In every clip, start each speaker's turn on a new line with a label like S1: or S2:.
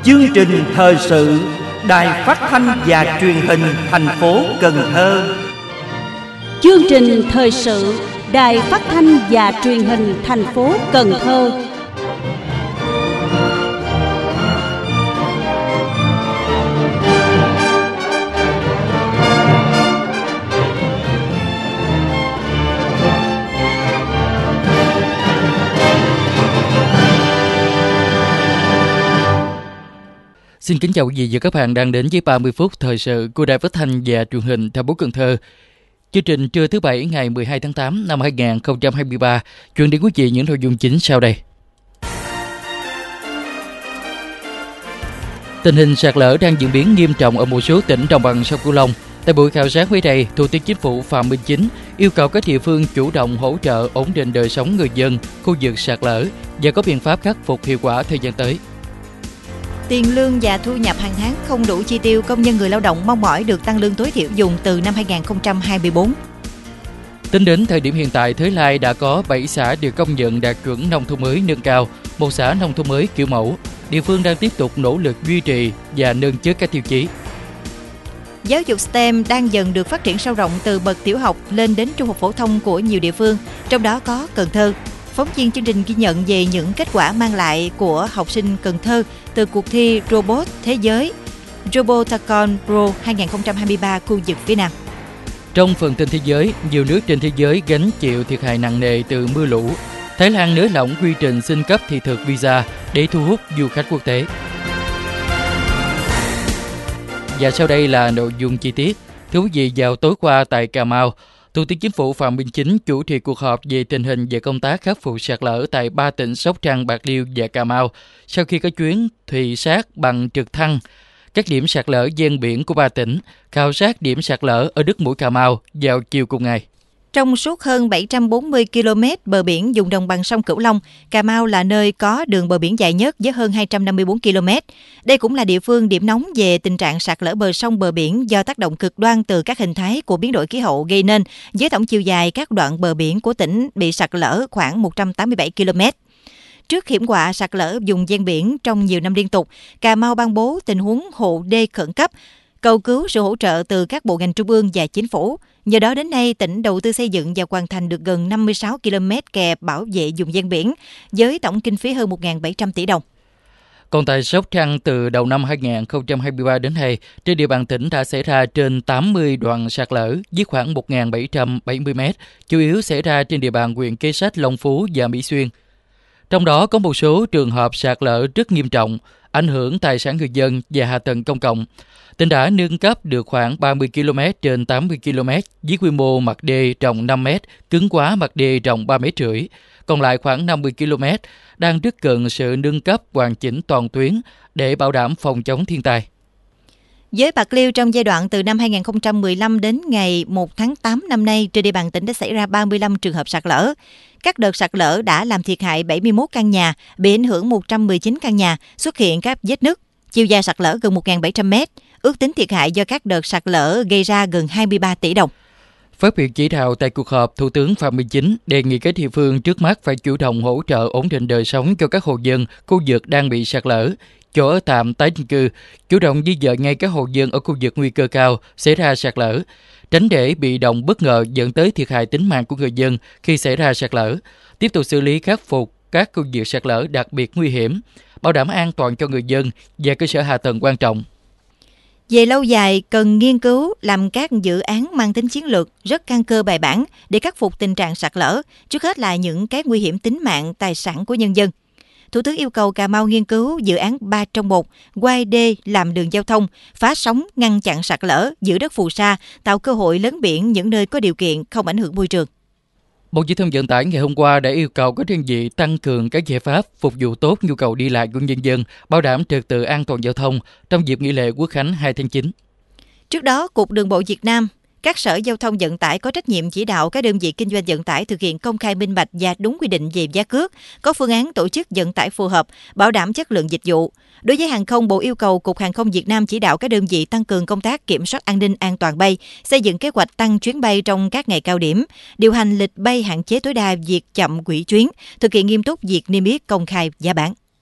S1: Chương trình thời sự Đài Phát thanh và Truyền hình thành phố Cần Thơ.
S2: Chương trình thời sự Đài Phát thanh và Truyền hình thành phố Cần Thơ.
S3: Xin kính chào quý vị và các bạn đang đến với 30 phút thời sự của Đài Phát thanh và Truyền hình thành phố Cần Thơ. Chương trình trưa thứ Bảy ngày 12 tháng 8 năm 2023 chuyển đến quý vị những nội dung chính sau đây. Tình hình sạt lở đang diễn biến nghiêm trọng ở một số tỉnh đồng bằng sông Cửu Long. Tại buổi khảo sát mới đây, Thủ tướng Chính phủ Phạm Minh Chính yêu cầu các địa phương chủ động hỗ trợ ổn định đời sống người dân khu vực sạt lở và có biện pháp khắc phục hiệu quả thời gian tới.
S4: Tiền lương và thu nhập hàng tháng không đủ chi tiêu, công nhân người lao động mong mỏi được tăng lương tối thiểu dùng từ năm 2024.
S3: Tính đến thời điểm hiện tại, Thới Lai đã có 7 xã được công nhận đạt chuẩn nông thôn mới nâng cao, 1 xã nông thôn mới kiểu mẫu. Địa phương đang tiếp tục nỗ lực duy trì và nâng chất các tiêu chí.
S4: Giáo dục STEM đang dần được phát triển sâu rộng từ bậc tiểu học lên đến trung học phổ thông của nhiều địa phương, trong đó có Cần Thơ. Phóng viên chương trình ghi nhận về những kết quả mang lại của học sinh Cần Thơ từ cuộc thi Robot Thế giới Robotacon Pro 2023 khu vực phía Nam.
S3: Trong phần tin thế giới, nhiều nước trên thế giới gánh chịu thiệt hại nặng nề từ mưa lũ. Thái Lan nới lỏng quy trình xin cấp thị thực visa để thu hút du khách quốc tế. Và sau đây là nội dung chi tiết. Thưa quý vị, vào tối qua tại Cà Mau, Thủ tướng Chính phủ Phạm Minh Chính chủ trì cuộc họp về tình hình và công tác khắc phục sạt lở tại 3 tỉnh Sóc Trăng, Bạc Liêu và Cà Mau sau khi có chuyến thị sát bằng trực thăng các điểm sạt lở ven biển của 3 tỉnh, khảo sát điểm sạt lở ở đất mũi Cà Mau vào chiều cùng ngày.
S4: Trong suốt hơn 740 km bờ biển vùng đồng bằng sông Cửu Long, Cà Mau là nơi có đường bờ biển dài nhất với hơn 254 km. Đây cũng là địa phương điểm nóng về tình trạng sạt lở bờ sông bờ biển do tác động cực đoan từ các hình thái của biến đổi khí hậu gây nên, với tổng chiều dài các đoạn bờ biển của tỉnh bị sạt lở khoảng 187 km. Trước hiểm họa sạt lở vùng ven biển trong nhiều năm liên tục, Cà Mau ban bố tình huống hộ đê khẩn cấp, cầu cứu sự hỗ trợ từ các bộ ngành trung ương và chính phủ. Nhờ đó đến nay, tỉnh đầu tư xây dựng và hoàn thành được gần 56 km kè bảo vệ vùng ven biển, với tổng kinh phí hơn 1.700 tỷ đồng.
S3: Còn tại Sóc Trăng, từ đầu năm 2023 đến nay, trên địa bàn tỉnh đã xảy ra trên 80 đoạn sạt lở với khoảng 1.770 m, chủ yếu xảy ra trên địa bàn huyện Kế Sách, Long Phú và Mỹ Xuyên. Trong đó có một số trường hợp sạt lở rất nghiêm trọng, ảnh hưởng tài sản người dân và hạ tầng công cộng. Tỉnh đã nâng cấp được khoảng 30 km trên 80 km với quy mô mặt đê rộng 5 m, cứng quá mặt đê rộng 3,5 m. Còn lại khoảng 50 km đang rất cần sự nâng cấp hoàn chỉnh toàn tuyến để bảo đảm phòng chống thiên tai.
S4: Với Bạc Liêu, trong giai đoạn từ năm 2015 đến ngày 1 tháng 8 năm nay, trên địa bàn tỉnh đã xảy ra 35 trường hợp sạt lở. Các đợt sạt lở đã làm thiệt hại 71 căn nhà, bị ảnh hưởng 119 căn nhà, xuất hiện các vết nứt. Chiều dài sạt lở gần 1.700 m, ước tính thiệt hại do các đợt sạt lở gây ra gần 23 tỷ đồng.
S3: Phát biểu chỉ đạo tại cuộc họp, Thủ tướng Phạm Minh Chính đề nghị các địa phương trước mắt phải chủ động hỗ trợ ổn định đời sống cho các hộ dân khu vực đang bị sạt lở, chỗ ở tạm tái định cư, chủ động di dời ngay các hộ dân ở khu vực nguy cơ cao xảy ra sạt lở, tránh để bị động bất ngờ dẫn tới thiệt hại tính mạng của người dân khi xảy ra sạt lở, tiếp tục xử lý khắc phục các khu vực sạt lở đặc biệt nguy hiểm, bảo đảm an toàn cho người dân và cơ sở hạ tầng quan trọng.
S4: Về lâu dài, cần nghiên cứu làm các dự án mang tính chiến lược rất căn cơ bài bản để khắc phục tình trạng sạt lở, trước hết là những cái nguy hiểm tính mạng, tài sản của nhân dân. Thủ tướng yêu cầu Cà Mau nghiên cứu dự án 3 trong 1, quai đê làm đường giao thông, phá sóng, ngăn chặn sạt lở, giữ đất phù sa, tạo cơ hội lấn biển những nơi có điều kiện không ảnh hưởng môi trường.
S3: Bộ Giao thông Vận tải ngày hôm qua đã yêu cầu các đơn vị tăng cường các giải pháp phục vụ tốt nhu cầu đi lại của nhân dân, bảo đảm trật tự an toàn giao thông trong dịp nghỉ lễ Quốc khánh 2 tháng 9.
S4: Trước đó, Cục Đường bộ Việt Nam, các sở giao thông vận tải có trách nhiệm chỉ đạo các đơn vị kinh doanh vận tải thực hiện công khai minh bạch và đúng quy định về giá cước, có phương án tổ chức vận tải phù hợp, bảo đảm chất lượng dịch vụ. Đối với hàng không, Bộ yêu cầu Cục Hàng không Việt Nam chỉ đạo các đơn vị tăng cường công tác kiểm soát an ninh an toàn bay, xây dựng kế hoạch tăng chuyến bay trong các ngày cao điểm, điều hành lịch bay hạn chế tối đa việc chậm hủy chuyến, thực hiện nghiêm túc việc niêm yết công khai giá bán.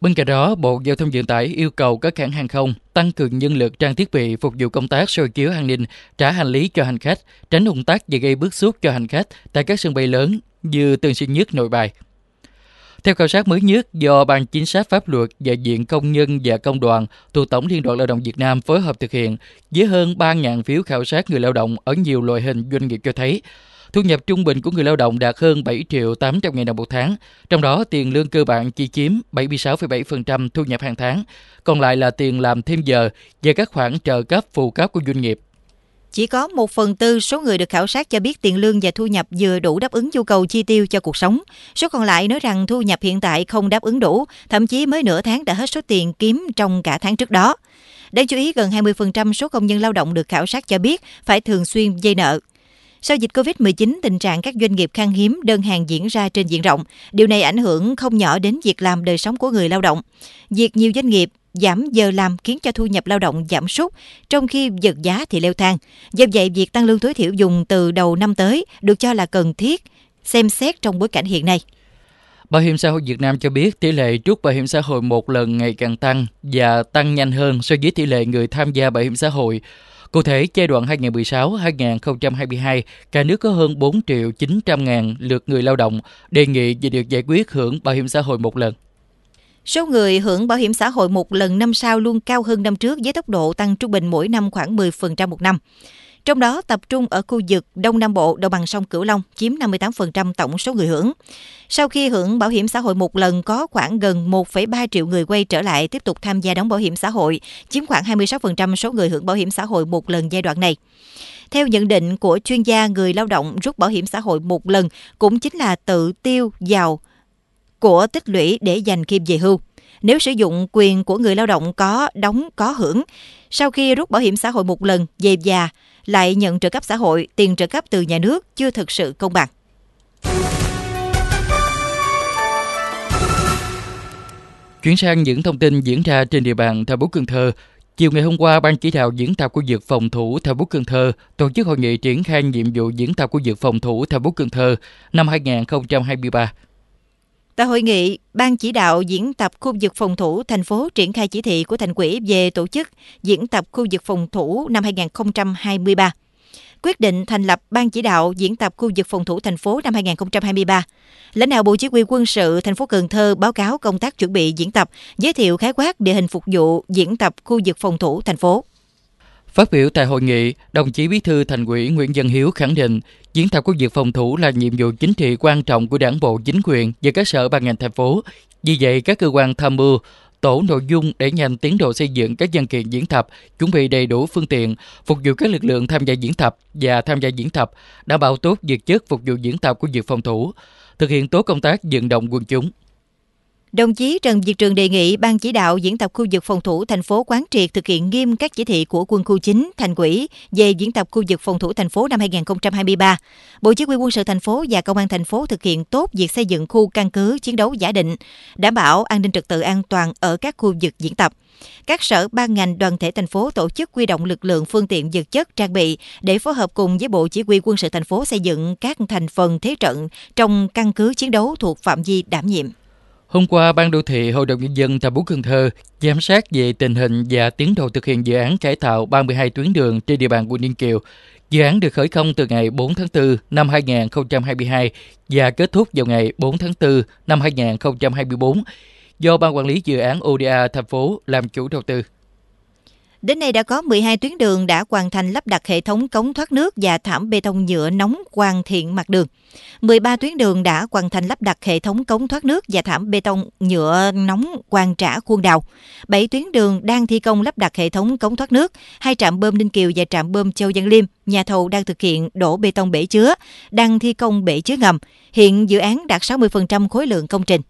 S3: Bên cạnh đó, Bộ Giao thông Vận tải yêu cầu các hãng hàng không tăng cường nhân lực, trang thiết bị phục vụ công tác soi chiếu an ninh, trả hành lý cho hành khách, tránh ùn tắc và gây bức xúc cho hành khách tại các sân bay lớn như Tân Sơn Nhất, Nội Bài. Theo khảo sát mới nhất do Ban Chính sách Pháp luật, Đại diện Công nhân và Công đoàn thuộc Tổng Liên đoàn Lao động Việt Nam phối hợp thực hiện, với hơn 3.000 phiếu khảo sát người lao động ở nhiều loại hình doanh nghiệp cho thấy, thu nhập trung bình của người lao động đạt hơn 7 triệu 800 ngàn đồng một tháng, trong đó tiền lương cơ bản chỉ chiếm 76,7% thu nhập hàng tháng, còn lại là tiền làm thêm giờ và các khoản trợ cấp phụ cấp của doanh nghiệp.
S4: Chỉ có 1/4 số người được khảo sát cho biết tiền lương và thu nhập vừa đủ đáp ứng nhu cầu chi tiêu cho cuộc sống. Số còn lại nói rằng thu nhập hiện tại không đáp ứng đủ, thậm chí mới nửa tháng đã hết số tiền kiếm trong cả tháng trước đó. Đáng chú ý, gần 20% số công nhân lao động được khảo sát cho biết phải thường xuyên vay nợ. Sau dịch Covid-19, tình trạng các doanh nghiệp khan hiếm đơn hàng diễn ra trên diện rộng. Điều này ảnh hưởng không nhỏ đến việc làm, đời sống của người lao động. Việc nhiều doanh nghiệp giảm giờ làm khiến cho thu nhập lao động giảm sút, trong khi vật giá thì leo thang. Do vậy, việc tăng lương tối thiểu vùng từ đầu năm tới được cho là cần thiết, xem xét trong bối cảnh hiện nay.
S3: Bảo hiểm xã hội Việt Nam cho biết tỷ lệ rút bảo hiểm xã hội một lần ngày càng tăng và tăng nhanh hơn so với tỷ lệ người tham gia bảo hiểm xã hội. Cụ thể, giai đoạn 2016-2022, cả nước có hơn 4 triệu 900 ngàn lượt người lao động đề nghị và được giải quyết hưởng bảo hiểm xã hội một lần.
S4: Số người hưởng bảo hiểm xã hội một lần năm sau luôn cao hơn năm trước với tốc độ tăng trung bình mỗi năm khoảng 10% một năm. Trong đó tập trung ở khu vực Đông Nam Bộ, đồng bằng sông Cửu Long chiếm 58% tổng số người hưởng. Sau khi hưởng bảo hiểm xã hội một lần, có khoảng gần 1,3 triệu người quay trở lại tiếp tục tham gia đóng bảo hiểm xã hội, chiếm khoảng 26% số người hưởng bảo hiểm xã hội một lần giai đoạn này. Theo nhận định của chuyên gia, người lao động rút bảo hiểm xã hội một lần cũng chính là tự tiêu vào của tích lũy để dành khi về hưu. Nếu sử dụng quyền của người lao động có đóng có hưởng, sau khi rút bảo hiểm xã hội một lần về già lại nhận trợ cấp xã hội, tiền trợ cấp từ nhà nước chưa thực sự công bằng.
S3: Chuyển sang những thông tin diễn ra trên địa bàn thành phố Cần Thơ. Chiều ngày hôm qua, Ban chỉ đạo diễn tập khu vực phòng thủ thành phố Cần Thơ tổ chức hội nghị triển khai nhiệm vụ diễn tập khu vực phòng thủ thành phố Cần Thơ năm 2023.
S4: Tại hội nghị, Ban chỉ đạo diễn tập khu vực phòng thủ thành phố triển khai chỉ thị của Thành ủy về tổ chức diễn tập khu vực phòng thủ năm 2023. Quyết định thành lập Ban chỉ đạo diễn tập khu vực phòng thủ thành phố năm 2023. Lãnh đạo Bộ Chỉ huy Quân sự thành phố Cần Thơ báo cáo công tác chuẩn bị diễn tập, giới thiệu khái quát địa hình phục vụ diễn tập khu vực phòng thủ thành phố.
S3: Phát biểu tại hội nghị, đồng chí Bí thư Thành ủy Nguyễn Văn Hiếu khẳng định diễn tập khu vực phòng thủ là nhiệm vụ chính trị quan trọng của Đảng bộ, chính quyền và các sở ban ngành thành phố. Vì vậy, các cơ quan tham mưu, tổ nội dung để nhanh tiến độ xây dựng các văn kiện diễn tập, chuẩn bị đầy đủ phương tiện, phục vụ các lực lượng tham gia diễn tập và tham gia diễn tập, đảm bảo tốt vật chất phục vụ diễn tập khu vực phòng thủ, thực hiện tốt công tác vận động quần chúng.
S4: Đồng chí Trần Việt Trường đề nghị Ban chỉ đạo diễn tập khu vực phòng thủ thành phố quán triệt thực hiện nghiêm các chỉ thị của Quân khu 9, Thành ủy về diễn tập khu vực phòng thủ thành phố năm 2023. Bộ Chỉ huy Quân sự thành phố và Công an thành phố thực hiện tốt việc xây dựng khu căn cứ chiến đấu giả định, đảm bảo an ninh trật tự an toàn ở các khu vực diễn tập. Các sở ban ngành đoàn thể thành phố tổ chức huy động lực lượng, phương tiện, vật chất, trang bị để phối hợp cùng với Bộ Chỉ huy Quân sự thành phố xây dựng các thành phần thế trận trong căn cứ chiến đấu thuộc phạm vi đảm nhiệm.
S3: Hôm qua, Ban Đô thị Hội đồng Nhân dân thành phố Cần Thơ giám sát về tình hình và tiến độ thực hiện dự án cải tạo 32 tuyến đường trên địa bàn quận Ninh Kiều. Dự án được khởi công từ ngày 4 tháng 4 năm 2022 và kết thúc vào ngày 4 tháng 4 năm 2024 do Ban Quản lý Dự án ODA thành phố làm chủ đầu tư.
S4: Đến nay đã có 12 tuyến đường đã hoàn thành lắp đặt hệ thống cống thoát nước và thảm bê tông nhựa nóng hoàn thiện mặt đường. 13 tuyến đường đã hoàn thành lắp đặt hệ thống cống thoát nước và thảm bê tông nhựa nóng hoàn trả khuôn đào. 7 tuyến đường đang thi công lắp đặt hệ thống cống thoát nước, 2 trạm bơm Ninh Kiều và trạm bơm Châu Văn Liêm. Nhà thầu đang thực hiện đổ bê tông bể chứa, đang thi công bể chứa ngầm. Hiện dự án đạt 60% khối lượng công trình.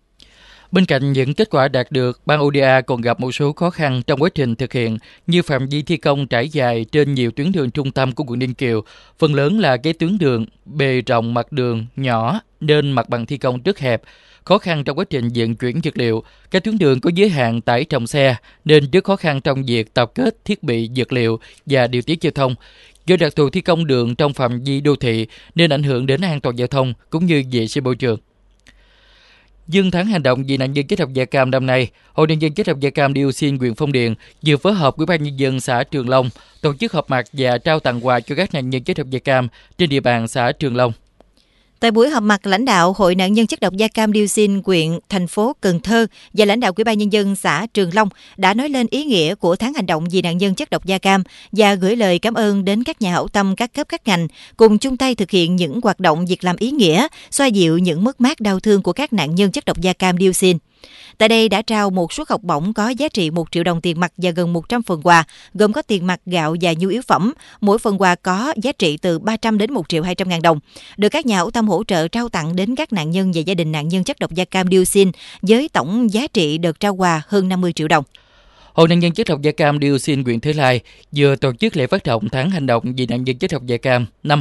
S3: Bên cạnh những kết quả đạt được, Ban ODA còn gặp một số khó khăn trong quá trình thực hiện, như phạm vi thi công trải dài trên nhiều tuyến đường trung tâm của quận Ninh Kiều. Phần lớn là cái tuyến đường, bề rộng mặt đường nhỏ nên mặt bằng thi công rất hẹp. Khó khăn trong quá trình vận chuyển vật liệu, các tuyến đường có giới hạn tải trọng xe nên rất khó khăn trong việc tập kết thiết bị vật liệu và điều tiết giao thông. Do đặc thù thi công đường trong phạm vi đô thị nên ảnh hưởng đến an toàn giao thông cũng như vệ sinh môi trường. Dương tháng hành động vì nạn nhân chất độc da cam năm nay, Hội nạn nhân chất độc da cam dioxin huyện Phong Điền vừa phối hợp Ủy ban nhân dân xã Trường Long tổ chức họp mặt và trao tặng quà cho các nạn nhân chất độc da cam trên địa bàn xã Trường Long.
S4: Tại buổi họp mặt, lãnh đạo Hội nạn nhân chất độc da cam dioxin huyện thành phố Cần Thơ và lãnh đạo Ủy ban nhân dân xã Trường Long đã nói lên ý nghĩa của tháng hành động vì nạn nhân chất độc da cam và gửi lời cảm ơn đến các nhà hảo tâm các cấp các ngành cùng chung tay thực hiện những hoạt động việc làm ý nghĩa, xoa dịu những mất mát đau thương của các nạn nhân chất độc da cam dioxin. Tại đây đã trao một suất học bổng có giá trị 1 triệu đồng tiền mặt và gần 100 phần quà, gồm có tiền mặt, gạo và nhu yếu phẩm. Mỗi phần quà có giá trị từ 300 đến 1 triệu 200 ngàn đồng, được các nhà hảo tâm hỗ trợ trao tặng đến các nạn nhân và gia đình nạn nhân chất độc da cam dioxin, với tổng giá trị đợt trao quà hơn 50 triệu đồng.
S3: Hội nạn nhân chất độc da cam dioxin huyện Thới Lai vừa tổ chức lễ phát động tháng hành động vì nạn nhân chất độc da cam năm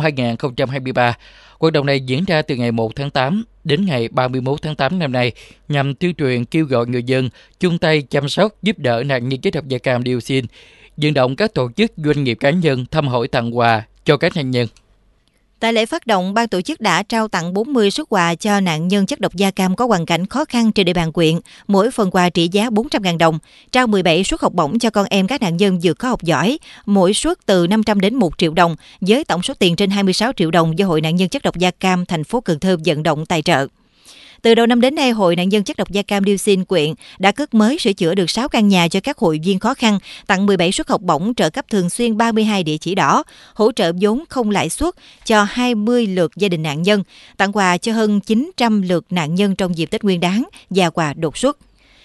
S3: 2023. Hoạt động này diễn ra từ ngày 1 tháng 8 đến ngày 31 tháng 8 năm nay nhằm tuyên truyền kêu gọi người dân chung tay chăm sóc giúp đỡ nạn nhân chất độc da cam dioxin, vận động các tổ chức doanh nghiệp cá nhân thăm hỏi tặng quà cho các nạn nhân.
S4: Tại lễ phát động, ban tổ chức đã trao tặng 40 suất quà cho nạn nhân chất độc da cam có hoàn cảnh khó khăn trên địa bàn huyện, mỗi phần quà trị giá 400.000 đồng, trao 17 suất học bổng cho con em các nạn nhân vượt khó học giỏi, mỗi suất từ 500 đến 1 triệu đồng, với tổng số tiền trên 26 triệu đồng do Hội nạn nhân chất độc da cam thành phố Cần Thơ vận động tài trợ. Từ đầu năm đến nay, Hội nạn nhân chất độc da cam dioxin huyện đã cất mới sửa chữa được 6 căn nhà cho các hội viên khó khăn, tặng 17 suất học bổng trợ cấp thường xuyên 32 địa chỉ đỏ, hỗ trợ vốn không lãi suất cho 20 lượt gia đình nạn nhân, tặng quà cho hơn 900 lượt nạn nhân trong dịp Tết Nguyên đán và quà đột xuất,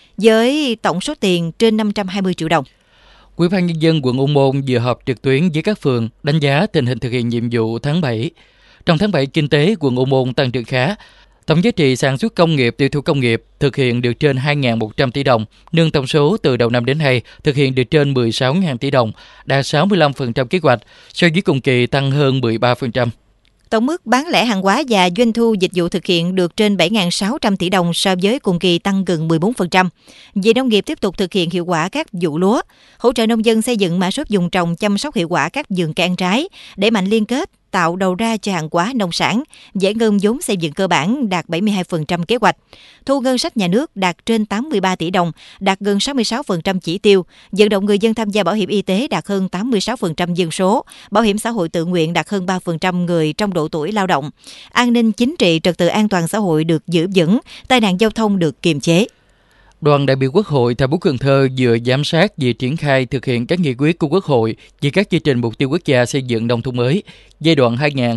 S4: với tổng số tiền trên 520 triệu đồng.
S3: Ủy ban nhân dân quận Ô Môn vừa họp trực tuyến với các phường đánh giá tình hình thực hiện nhiệm vụ tháng 7. Trong tháng 7, kinh tế quận Ô Môn tăng trưởng khá. Tổng giá trị sản xuất công nghiệp, tiêu thụ công nghiệp thực hiện được trên 2.100 tỷ đồng, nâng tổng số từ đầu năm đến nay thực hiện được trên 16.000 tỷ đồng, đạt 65% kế hoạch, so với cùng kỳ tăng hơn 13%.
S4: Tổng mức bán lẻ hàng hóa và doanh thu dịch vụ thực hiện được trên 7.600 tỷ đồng so với cùng kỳ, tăng gần 14%. Về nông nghiệp, tiếp tục thực hiện hiệu quả các vụ lúa, hỗ trợ nông dân xây dựng mã số vùng trồng, chăm sóc hiệu quả các vườn cây ăn trái, đẩy mạnh liên kết, tạo đầu ra cho hàng hóa nông sản, giải ngân vốn xây dựng cơ bản đạt 72% kế hoạch. Thu ngân sách nhà nước đạt trên 83 tỷ đồng, đạt gần 66% chỉ tiêu. Vận động người dân tham gia bảo hiểm y tế đạt hơn 86% dân số. Bảo hiểm xã hội tự nguyện đạt hơn 3% người trong độ tuổi lao động. An ninh chính trị, trật tự an toàn xã hội được giữ vững, tai nạn giao thông được kiềm chế.
S3: Đoàn đại biểu Quốc hội thành phố Cần Thơ vừa giám sát việc triển khai thực hiện các nghị quyết của Quốc hội về các chương trình mục tiêu quốc gia xây dựng nông thôn mới giai đoạn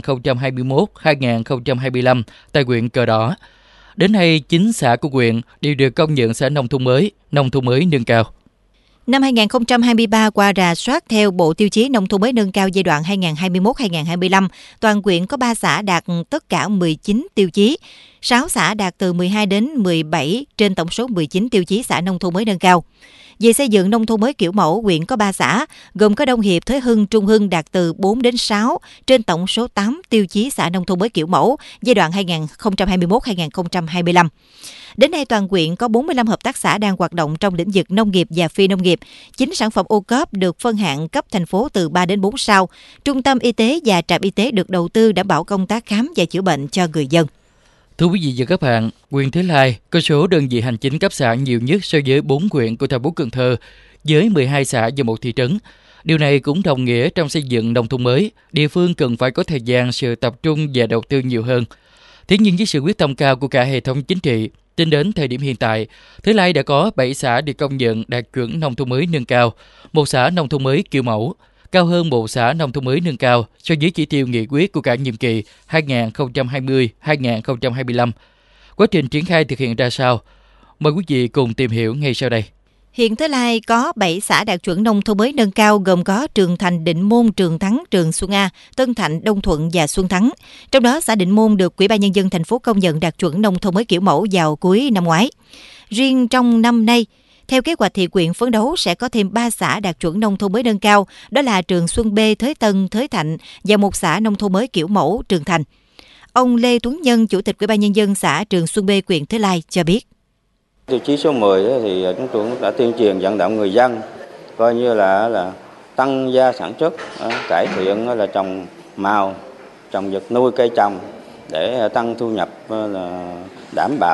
S3: 2021-2025 tại huyện Cờ Đỏ. Đến nay, 9 xã của huyện đều được công nhận xã nông thôn mới nâng cao.
S4: Năm 2023, qua rà soát theo Bộ Tiêu chí Nông thôn mới nâng cao giai đoạn 2021-2025, toàn huyện có 3 xã đạt tất cả 19 tiêu chí, 6 xã đạt từ 12 đến 17 trên tổng số 19 tiêu chí xã nông thôn mới nâng cao. Về xây dựng nông thôn mới kiểu mẫu, huyện có 3 xã, gồm có Đông Hiệp, Thới Hưng, Trung Hưng đạt từ 4 đến 6 trên tổng số 8 tiêu chí xã nông thôn mới kiểu mẫu giai đoạn 2021-2025. Đến nay, toàn huyện có 45 hợp tác xã đang hoạt động trong lĩnh vực nông nghiệp và phi nông nghiệp. 9 sản phẩm ô cốp được phân hạng cấp thành phố từ 3 đến 4 sao. Trung tâm y tế và trạm y tế được đầu tư đảm bảo công tác khám và chữa bệnh cho người dân.
S3: Thưa quý vị và các bạn, huyện Thới Lai có số đơn vị hành chính cấp xã nhiều nhất so với 4 huyện của thành phố Cần Thơ, với 12 xã và 1 thị trấn. Điều này cũng đồng nghĩa trong xây dựng nông thôn mới, địa phương cần phải có thời gian, sự tập trung và đầu tư nhiều hơn. Thế nhưng với sự quyết tâm cao của cả hệ thống chính trị, tính đến thời điểm hiện tại, Thới Lai đã có 7 xã được công nhận đạt chuẩn nông thôn mới nâng cao, 1 xã nông thôn mới kiểu mẫu, cao hơn 1 xã nông thôn mới nâng cao so với chỉ tiêu nghị quyết của cả nhiệm kỳ 2020-2025. Quá trình triển khai thực hiện ra sao? Mời quý vị cùng tìm hiểu ngay sau đây.
S4: Hiện Thới Lai có 7 xã đạt chuẩn nông thôn mới nâng cao, gồm có Trường Thành, Định Môn, Trường Thắng, Trường Xuân A, Tân Thạnh, Đông Thuận và Xuân Thắng. Trong đó, xã Định Môn được Ủy ban nhân dân thành phố công nhận đạt chuẩn nông thôn mới kiểu mẫu vào cuối năm ngoái. Riêng trong năm nay, theo kế hoạch thì huyện phấn đấu sẽ có thêm 3 xã đạt chuẩn nông thôn mới nâng cao, đó là Trường Xuân B, Thới Tân, Thới Thạnh và 1 xã nông thôn mới kiểu mẫu Trường Thành. Ông Lê Tuấn Nhân, Chủ tịch Ủy ban nhân dân xã Trường Xuân B, huyện Thới Lai cho biết.
S5: Tiêu chí số 10 thì chúng tôi cũng đã tuyên truyền vận động người dân coi như là tăng gia sản xuất, cải thiện là trồng màu, trồng vật nuôi cây trồng để tăng thu nhập, là đảm bảo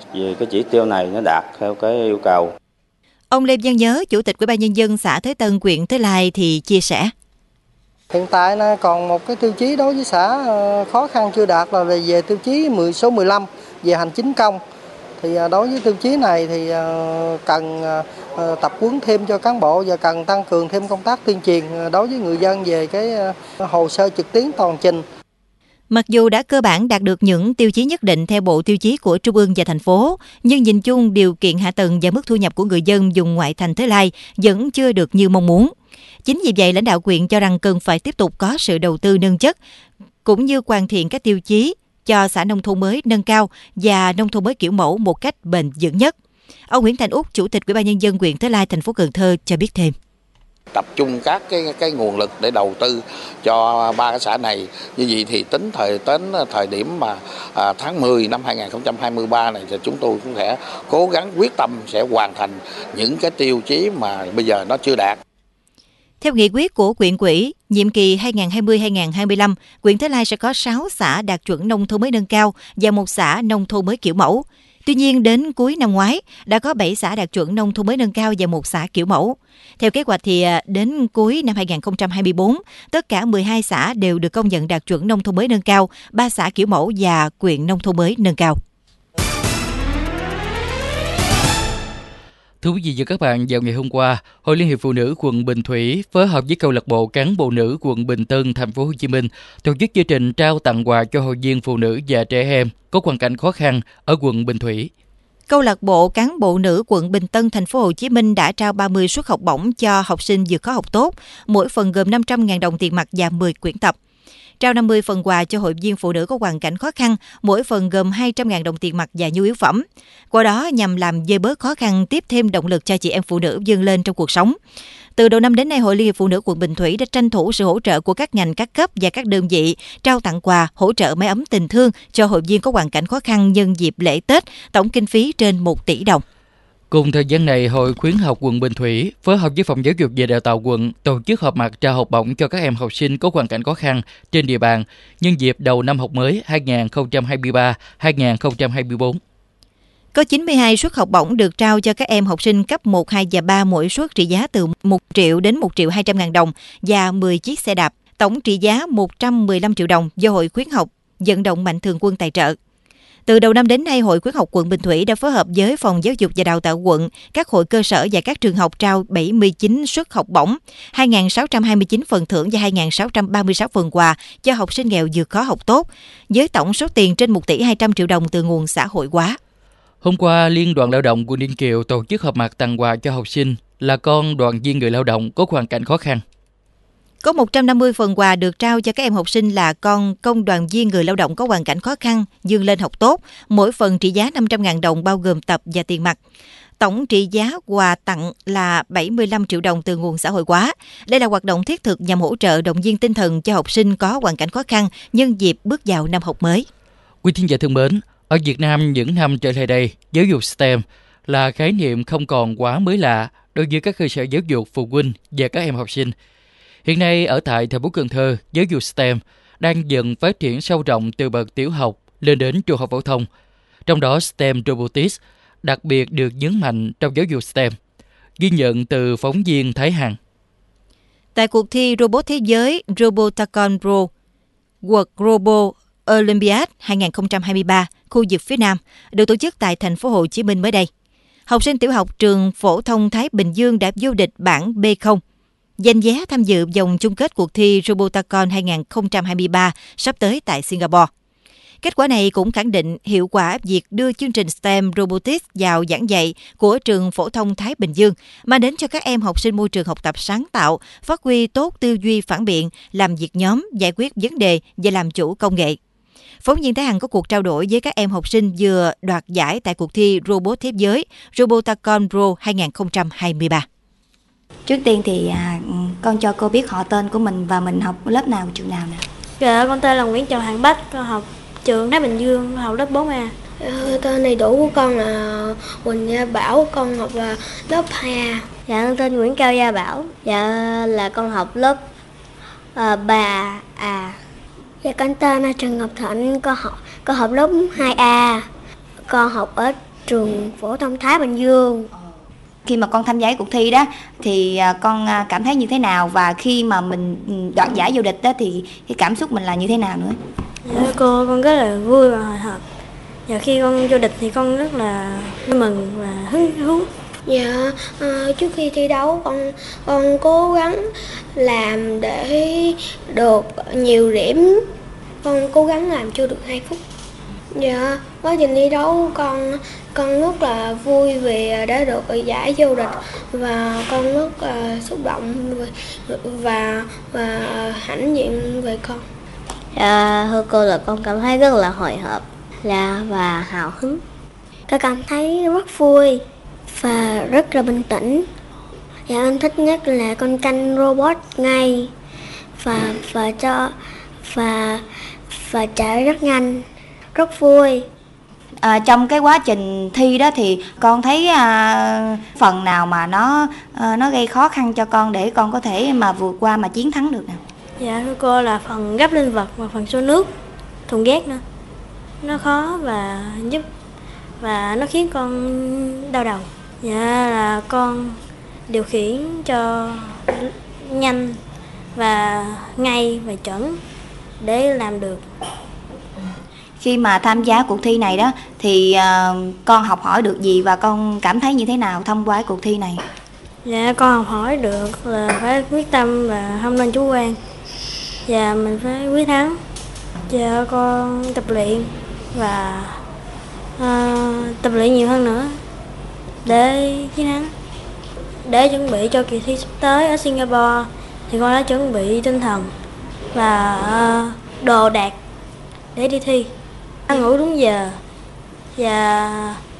S5: vì cái chỉ tiêu này nó đạt theo cái yêu cầu.
S4: Ông Lê Văn Nhớ, Chủ tịch Ủy ban Nhân dân xã Thới Tân, huyện Thới Lai thì chia sẻ.
S6: Hiện tại còn một cái tiêu chí đối với xã khó khăn chưa đạt là về tiêu chí số 15 về hành chính công. Thì đối với tiêu chí này thì cần tập huấn thêm cho cán bộ và cần tăng cường thêm công tác tuyên truyền đối với người dân về cái hồ sơ trực tuyến toàn trình.
S4: Mặc dù đã cơ bản đạt được những tiêu chí nhất định theo bộ tiêu chí của Trung ương và thành phố, nhưng nhìn chung điều kiện hạ tầng và mức thu nhập của người dân vùng ngoại thành Thới Lai vẫn chưa được như mong muốn. Chính vì vậy, lãnh đạo huyện cho rằng cần phải tiếp tục có sự đầu tư nâng chất, cũng như hoàn thiện các tiêu chí cho xã nông thôn mới nâng cao và nông thôn mới kiểu mẫu một cách bền vững nhất. Ông Nguyễn Thành Úc, Chủ tịch Ủy ban Nhân dân huyện Thới Lai, thành phố Cần Thơ cho biết thêm.
S7: Tập trung các cái nguồn lực để đầu tư cho 3 cái xã này. Như vậy thì tính thời điểm mà tháng 10 năm 2023 này thì chúng tôi cũng sẽ cố gắng quyết tâm sẽ hoàn thành những cái tiêu chí mà bây giờ nó chưa đạt.
S4: Theo nghị quyết của huyện ủy, nhiệm kỳ 2020-2025, huyện Thới Lai sẽ có 6 xã đạt chuẩn nông thôn mới nâng cao và 1 xã nông thôn mới kiểu mẫu. Tuy nhiên, đến cuối năm ngoái, đã có 7 xã đạt chuẩn nông thôn mới nâng cao và 1 xã kiểu mẫu. Theo kế hoạch thì đến cuối năm 2024, tất cả 12 xã đều được công nhận đạt chuẩn nông thôn mới nâng cao, 3 xã kiểu mẫu và huyện nông thôn mới nâng cao.
S3: Thưa quý vị và các bạn, vào ngày hôm qua, Hội Liên hiệp Phụ nữ quận Bình Thủy phối hợp với câu lạc bộ cán bộ nữ quận Bình Tân, thành phố Hồ Chí Minh tổ chức chương trình trao tặng quà cho hội viên phụ nữ và trẻ em có hoàn cảnh khó khăn ở quận Bình Thủy.
S4: Câu lạc bộ cán bộ nữ quận Bình Tân, thành phố Hồ Chí Minh đã trao 30 suất học bổng cho học sinh vượt khó học tốt, mỗi phần gồm 500.000 đồng tiền mặt và 10 quyển tập. Trao 50 phần quà cho hội viên phụ nữ có hoàn cảnh khó khăn, mỗi phần gồm 200.000 đồng tiền mặt và nhu yếu phẩm. Qua đó nhằm làm vơi bớt khó khăn, tiếp thêm động lực cho chị em phụ nữ vươn lên trong cuộc sống. Từ đầu năm đến nay, Hội Liên hiệp Phụ nữ quận Bình Thủy đã tranh thủ sự hỗ trợ của các ngành, các cấp và các đơn vị, trao tặng quà, hỗ trợ máy ấm tình thương cho hội viên có hoàn cảnh khó khăn nhân dịp lễ Tết, tổng kinh phí trên 1 tỷ đồng.
S3: Cùng thời gian này, Hội Khuyến học quận Bình Thủy phối hợp với Phòng Giáo dục và Đào tạo quận tổ chức họp mặt trao học bổng cho các em học sinh có hoàn cảnh khó khăn trên địa bàn nhân dịp đầu năm học mới 2023-2024.
S4: Có 92 suất học bổng được trao cho các em học sinh cấp 1, 2 và 3, mỗi suất trị giá từ 1 triệu đến 1.200.000 đồng và 10 chiếc xe đạp, tổng trị giá 115 triệu đồng do Hội Khuyến học vận động Mạnh Thường Quân tài trợ. Từ đầu năm đến nay, Hội Khuyến học quận Bình Thủy đã phối hợp với Phòng Giáo dục và Đào tạo quận, các hội cơ sở và các trường học trao 79 suất học bổng, 2.629 phần thưởng và 2.636 phần quà cho học sinh nghèo vượt khó học tốt, với tổng số tiền trên 1 tỷ 200 triệu đồng từ nguồn xã hội hóa.
S3: Hôm qua, Liên đoàn Lao động quận Ninh Kiều tổ chức họp mặt tặng quà cho học sinh là con đoàn viên người lao động có hoàn cảnh khó khăn.
S4: Có 150 phần quà được trao cho các em học sinh là con công đoàn viên người lao động có hoàn cảnh khó khăn, vươn lên học tốt, mỗi phần trị giá 500.000 đồng bao gồm tập và tiền mặt. Tổng trị giá quà tặng là 75 triệu đồng từ nguồn xã hội hóa. Đây là hoạt động thiết thực nhằm hỗ trợ động viên tinh thần cho học sinh có hoàn cảnh khó khăn nhân dịp bước vào năm học mới.
S3: Quý thính giả thân mến, ở Việt Nam những năm trở lại đây, giáo dục STEM là khái niệm không còn quá mới lạ đối với các cơ sở giáo dục, phụ huynh và các em học sinh. Hiện nay ở tại thành phố Cần Thơ, giáo dục STEM đang dần phát triển sâu rộng từ bậc tiểu học lên đến trung học phổ thông. Trong đó STEM Robotics đặc biệt được nhấn mạnh trong giáo dục STEM. Ghi nhận từ phóng viên Thái Hằng.
S4: Tại cuộc thi Robot Thế giới Robotacon Pro World Global Olympiad 2023, khu vực phía Nam, được tổ chức tại thành phố Hồ Chí Minh mới đây. Học sinh tiểu học trường phổ thông Thái Bình Dương đã vô địch bảng B0, giành vé tham dự vòng chung kết cuộc thi Robotacon 2023 sắp tới tại Singapore. Kết quả này cũng khẳng định hiệu quả việc đưa chương trình STEM Robotics vào giảng dạy của trường phổ thông Thái Bình Dương, mang đến cho các em học sinh môi trường học tập sáng tạo, phát huy tốt tư duy phản biện, làm việc nhóm, giải quyết vấn đề và làm chủ công nghệ. Phóng viên Thái Hằng có cuộc trao đổi với các em học sinh vừa đoạt giải tại cuộc thi Robot Thế giới Robotacon Pro 2023.
S8: Trước tiên thì con cho cô biết họ tên của mình và mình học lớp nào, trường nào nè.
S9: Dạ, con tên là Nguyễn Trọng Hằng Bách, con học trường Thái Bình Dương, học lớp 4A.
S10: Tên đầy đủ của con là Quỳnh Gia Bảo, con học là lớp 2A.
S9: Dạ, con tên Nguyễn Cao Gia Bảo, dạ là con học lớp 3A.
S10: Dạ, con tên là Trần Ngọc Thịnh, con học lớp 2A. Con học ở
S9: trường phổ thông Thái Bình Dương.
S8: Khi mà con tham gia cuộc thi đó thì con cảm thấy như thế nào, và khi mà mình đoạt giải vô địch đó thì cái cảm xúc mình là như thế nào nữa?
S9: Dạ, con rất là vui và hồi hộp. Và khi con vô địch thì con rất là mừng và hứng thú. Dạ, trước khi thi đấu con cố gắng làm để được nhiều điểm. Con cố gắng làm chưa được 2 phút. Dạ, quá trình thi đấu con rất là vui vì đã được giải vô địch, và con rất là xúc động và hãnh diện về con.
S10: Thưa cô là con cảm thấy rất là hồi hộp và hào hứng. Con cảm thấy rất vui và rất là bình tĩnh. Dạ, con thích nhất là con canh robot ngay và chạy rất nhanh, rất vui.
S8: Trong cái quá trình thi đó thì con thấy phần nào mà nó gây khó khăn cho con để con có thể mà vượt qua mà chiến thắng được nè?
S9: Dạ thưa cô là phần gấp linh vật và phần số nước, thùng ghét nữa. Nó khó và nó khiến con đau đầu. Dạ là con điều khiển cho nhanh và ngay và chuẩn để làm được.
S8: Khi mà tham gia cuộc thi này đó thì con học hỏi được gì và con cảm thấy như thế nào thông qua cuộc thi này?
S9: Dạ con học hỏi được là phải quyết tâm và không nên chủ quan, và mình phải quyết thắng. Dạ con tập luyện và tập luyện nhiều hơn nữa để chiến thắng. Để chuẩn bị cho kỳ thi sắp tới ở Singapore thì con đã chuẩn bị tinh thần và đồ đạc để đi thi. Ăn ngủ đúng giờ và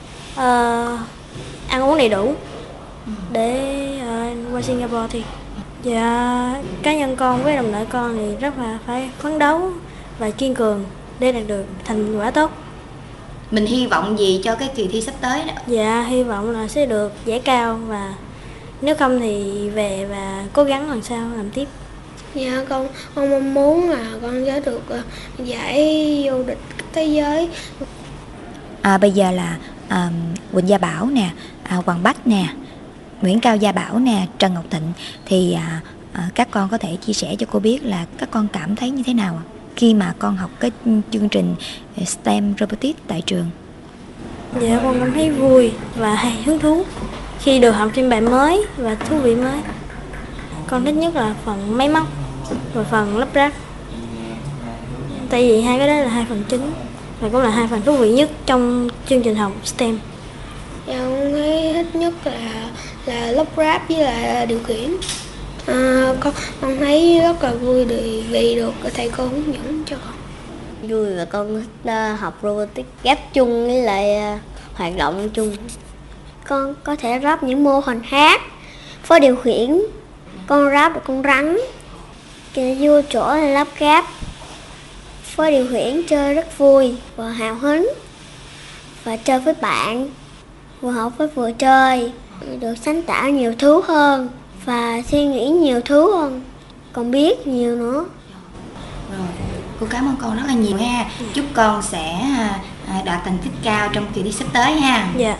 S9: ăn uống đầy đủ để qua Singapore thi. Và cá nhân con với đồng đội con thì rất là phải phấn đấu và kiên cường để đạt được thành quả tốt.
S8: Mình hy vọng gì cho cái kỳ thi sắp tới đó?
S9: Dạ hy vọng là sẽ được giải cao, và nếu không thì về và cố gắng làm sao làm tiếp. Dạ con mong muốn là con sẽ được giải vô địch thế giới.
S8: Bây giờ là Quỳnh Gia Bảo nè, Hoàng Bách nè, Nguyễn Cao Gia Bảo nè, Trần Ngọc Thịnh thì các con có thể chia sẻ cho cô biết là các con cảm thấy như thế nào khi mà con học cái chương trình STEM Robotics tại trường?
S9: Dạ con cảm thấy vui và hứng thú khi được học thêm bài mới và thú vị mới. Con thích nhất là phần máy móc và phần lắp ráp, tại vì hai cái đó là hai phần chính và cũng là hai phần thú vị nhất trong chương trình học STEM. Dạ con thấy thích nhất là lắp ráp với là điều khiển. Con thấy rất là vui vì được thầy cô hướng dẫn cho con.
S10: Vui và con thích học robotics ghép chung với lại hoạt động chung. Con có thể ráp những mô hình khác, phối điều khiển. Con ráp được con rắn, vô chỗ là lắp ráp. Phối điều khiển chơi rất vui và hào hứng, và chơi với bạn, vừa học với vừa chơi, được sáng tạo nhiều thứ hơn và suy nghĩ nhiều thứ hơn, còn biết nhiều nữa.
S8: Rồi, cô cảm ơn con rất là nhiều ha. Chúc con sẽ đạt thành tích cao trong kỳ thi sắp tới ha.
S9: Dạ.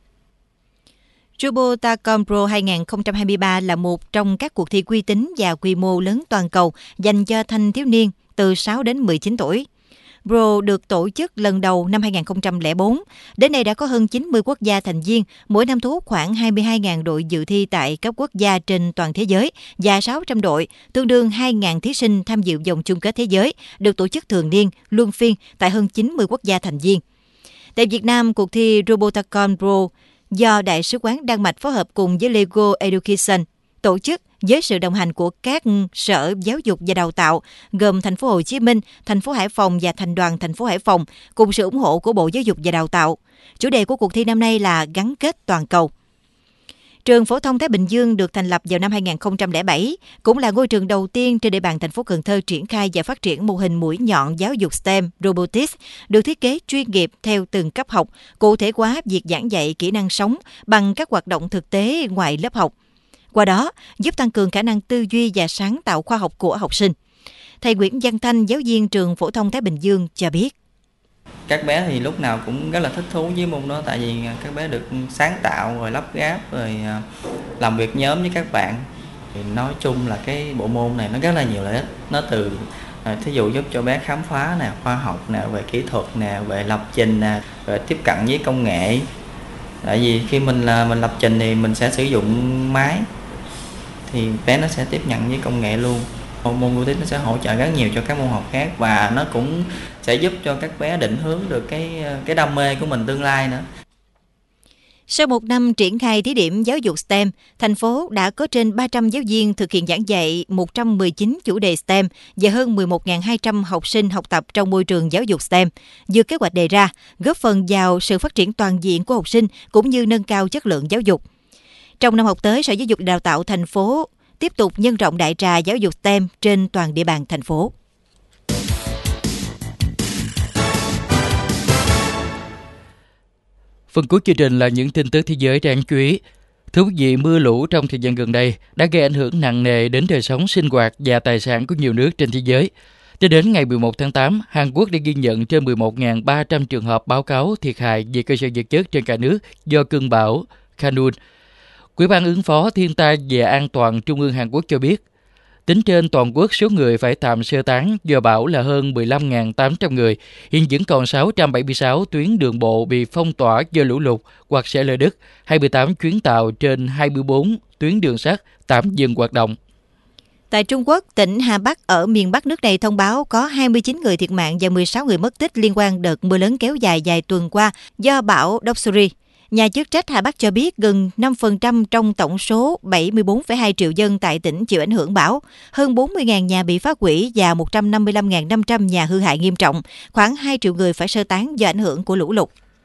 S4: Robotacom Pro 2023 là một trong các cuộc thi uy tín và quy mô lớn toàn cầu dành cho thanh thiếu niên từ 6 đến 19 tuổi. Pro được tổ chức lần đầu năm 2004. Đến nay đã có hơn 90 quốc gia thành viên, mỗi năm thu hút khoảng 22.000 đội dự thi tại các quốc gia trên toàn thế giới và 600 đội, tương đương 2.000 thí sinh tham dự vòng chung kết thế giới, được tổ chức thường niên, luân phiên tại hơn 90 quốc gia thành viên. Tại Việt Nam, cuộc thi Robotacom Pro do Đại sứ quán Đan Mạch phối hợp cùng với Lego Education tổ chức với sự đồng hành của các sở giáo dục và đào tạo gồm thành phố Hồ Chí Minh, thành phố Hải Phòng và thành đoàn thành phố Hải Phòng cùng sự ủng hộ của Bộ Giáo dục và Đào tạo. Chủ đề của cuộc thi năm nay là gắn kết toàn cầu. Trường Phổ thông Thái Bình Dương được thành lập vào năm 2007, cũng là ngôi trường đầu tiên trên địa bàn thành phố Cần Thơ triển khai và phát triển mô hình mũi nhọn giáo dục STEM Robotics, được thiết kế chuyên nghiệp theo từng cấp học, cụ thể hóa việc giảng dạy kỹ năng sống bằng các hoạt động thực tế ngoài lớp học. Qua đó, giúp tăng cường khả năng tư duy và sáng tạo khoa học của học sinh. Thầy Nguyễn Văn Thanh, giáo viên trường Phổ thông Thái Bình Dương cho biết.
S11: Các bé thì lúc nào cũng rất là thích thú với môn đó, tại vì các bé được sáng tạo rồi lắp ráp rồi làm việc nhóm với các bạn. Thì nói chung là cái bộ môn này nó rất là nhiều lợi ích. Nó từ thí dụ giúp cho bé khám phá nè, khoa học nè, về kỹ thuật nè, về lập trình nè, về tiếp cận với công nghệ. Tại vì khi mình lập trình thì mình sẽ sử dụng máy, thì bé nó sẽ tiếp nhận với công nghệ luôn. Môn robotics nó sẽ hỗ trợ rất nhiều cho các môn học khác, và nó cũng sẽ giúp cho các bé định hướng được cái đam mê của mình tương lai nữa.
S4: Sau một năm triển khai thí điểm giáo dục STEM, thành phố đã có trên 300 giáo viên thực hiện giảng dạy 119 chủ đề STEM và hơn 11.200 học sinh học tập trong môi trường giáo dục STEM. Như kế hoạch đề ra, góp phần vào sự phát triển toàn diện của học sinh cũng như nâng cao chất lượng giáo dục. Trong năm học tới, Sở Giáo dục Đào tạo thành phố tiếp tục nhân rộng đại trà giáo dục STEM trên toàn địa bàn thành phố.
S3: Phần cuối chương trình là những tin tức thế giới đáng chú ý. Thưa quý vị, mưa lũ trong thời gian gần đây đã gây ảnh hưởng nặng nề đến đời sống sinh hoạt và tài sản của nhiều nước trên thế giới. Cho đến ngày 11 tháng 8, Hàn Quốc đã ghi nhận trên 11.300 trường hợp báo cáo thiệt hại về cơ sở vật chất trên cả nước do cơn bão Khanun. Ủy ban ứng phó thiên tai và an toàn Trung ương Hàn Quốc cho biết, tính trên toàn quốc số người phải tạm sơ tán do bão là hơn 15.800 người. Hiện vẫn còn 676 tuyến đường bộ bị phong tỏa do lũ lụt hoặc sạt lở đất, 28 chuyến tàu trên 24 tuyến đường sắt tạm dừng hoạt động.
S4: Tại Trung Quốc, tỉnh Hà Bắc ở miền Bắc nước này thông báo có 29 người thiệt mạng và 16 người mất tích liên quan đợt mưa lớn kéo dài vài tuần qua do bão Doksuri. Nhà chức trách Hà Bắc cho biết gần 5% trong tổng số 74,2 triệu dân tại tỉnh chịu ảnh hưởng bão, hơn 40.000 nhà bị phá hủy và 155.500 nhà hư hại nghiêm trọng, khoảng 2 triệu người phải sơ tán do ảnh hưởng của lũ lụt.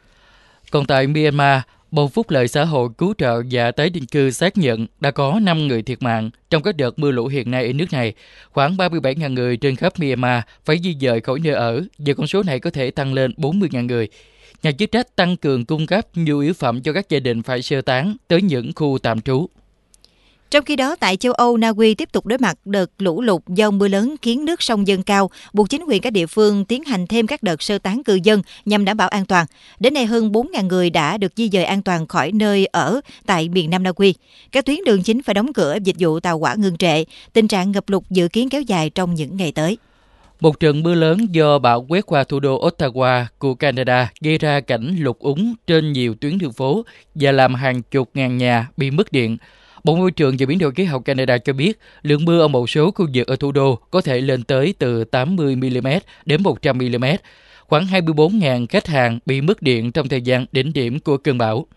S3: Còn tại Myanmar, Bộ Phúc lợi Xã hội Cứu trợ và Tái định cư xác nhận đã có 5 người thiệt mạng trong các đợt mưa lũ hiện nay ở nước này. Khoảng 37.000 người trên khắp Myanmar phải di dời khỏi nơi ở, và con số này có thể tăng lên 40.000 người. Nhà chức trách tăng cường cung cấp nhu yếu phẩm cho các gia đình phải sơ tán tới những khu tạm trú.
S4: Trong khi đó, tại châu Âu, Na Uy tiếp tục đối mặt đợt lũ lụt do mưa lớn khiến nước sông dâng cao, buộc chính quyền các địa phương tiến hành thêm các đợt sơ tán cư dân nhằm đảm bảo an toàn. Đến nay, hơn 4.000 người đã được di dời an toàn khỏi nơi ở tại miền Nam Na Uy. Các tuyến đường chính phải đóng cửa, dịch vụ tàu hỏa ngưng trệ. Tình trạng ngập lụt dự kiến kéo dài trong những ngày tới.
S3: Một trận mưa lớn do bão quét qua thủ đô Ottawa của Canada gây ra cảnh lụt úng trên nhiều tuyến đường phố và làm hàng chục ngàn nhà bị mất điện. Bộ Môi trường và Biến đổi khí hậu Canada cho biết lượng mưa ở một số khu vực ở thủ đô có thể lên tới từ 80mm đến 100mm. Khoảng 24.000 khách hàng bị mất điện trong thời gian đỉnh điểm của cơn bão.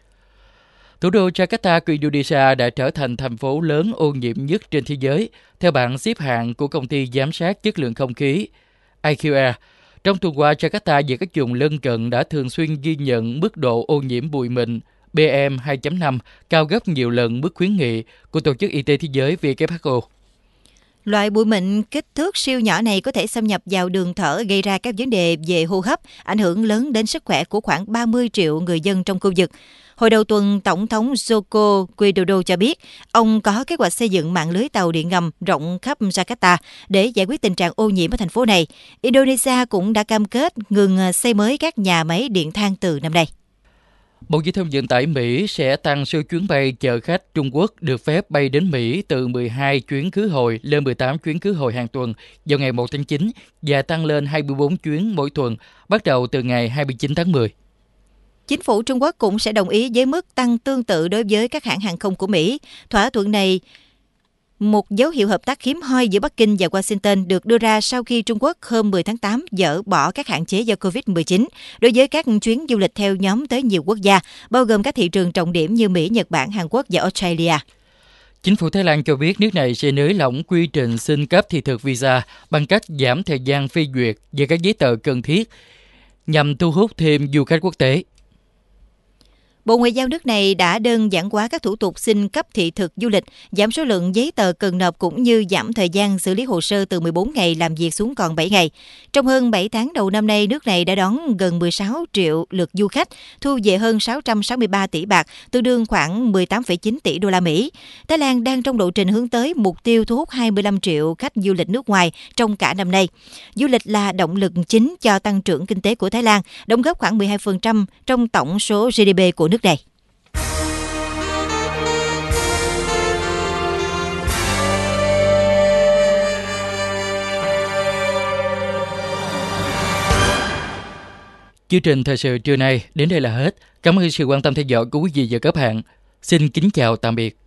S3: Thủ đô Jakarta của Indonesia đã trở thành thành phố lớn ô nhiễm nhất trên thế giới, theo bảng xếp hạng của công ty giám sát chất lượng không khí IQAir. Trong tuần qua, Jakarta và các vùng lân cận đã thường xuyên ghi nhận mức độ ô nhiễm bụi mịn PM2.5 cao gấp nhiều lần mức khuyến nghị của Tổ chức Y tế Thế giới WHO.
S4: Loại bụi mịn kích thước siêu nhỏ này có thể xâm nhập vào đường thở, gây ra các vấn đề về hô hấp, ảnh hưởng lớn đến sức khỏe của khoảng 30 triệu người dân trong khu vực. Hồi đầu tuần, Tổng thống Joko Widodo cho biết ông có kế hoạch xây dựng mạng lưới tàu điện ngầm rộng khắp Jakarta để giải quyết tình trạng ô nhiễm ở thành phố này. Indonesia cũng đã cam kết ngừng xây mới các nhà máy điện than từ năm nay.
S3: Bộ Giao thông Vận tải Mỹ sẽ tăng số chuyến bay chở khách Trung Quốc được phép bay đến Mỹ từ 12 chuyến khứ hồi lên 18 chuyến khứ hồi hàng tuần vào ngày 1 tháng 9 và tăng lên 24 chuyến mỗi tuần bắt đầu từ ngày 29 tháng 10.
S4: Chính phủ Trung Quốc cũng sẽ đồng ý với mức tăng tương tự đối với các hãng hàng không của Mỹ. Thỏa thuận này, một dấu hiệu hợp tác hiếm hoi giữa Bắc Kinh và Washington, được đưa ra sau khi Trung Quốc hôm 10 tháng 8 dỡ bỏ các hạn chế do COVID-19 đối với các chuyến du lịch theo nhóm tới nhiều quốc gia, bao gồm các thị trường trọng điểm như Mỹ, Nhật Bản, Hàn Quốc và Australia.
S3: Chính phủ Thái Lan cho biết nước này sẽ nới lỏng quy trình xin cấp thị thực visa bằng cách giảm thời gian phê duyệt và các giấy tờ cần thiết nhằm thu hút thêm du khách quốc tế.
S4: Bộ Ngoại giao nước này đã đơn giản hóa các thủ tục xin cấp thị thực du lịch, giảm số lượng giấy tờ cần nộp cũng như giảm thời gian xử lý hồ sơ từ 14 ngày làm việc xuống còn 7 ngày. Trong hơn 7 tháng đầu năm nay, nước này đã đón gần 16 triệu lượt du khách, thu về hơn 663 tỷ bạc, tương đương khoảng 18,9 tỷ đô la Mỹ. Thái Lan đang trong lộ trình hướng tới mục tiêu thu hút 25 triệu khách du lịch nước ngoài trong cả năm nay. Du lịch là động lực chính cho tăng trưởng kinh tế của Thái Lan, đóng góp khoảng 12% trong tổng số GDP của nước này.
S3: Chương trình thời sự trưa nay đến đây là hết. Cảm ơn sự quan tâm theo dõi của quý vị và các bạn. Xin kính chào tạm biệt.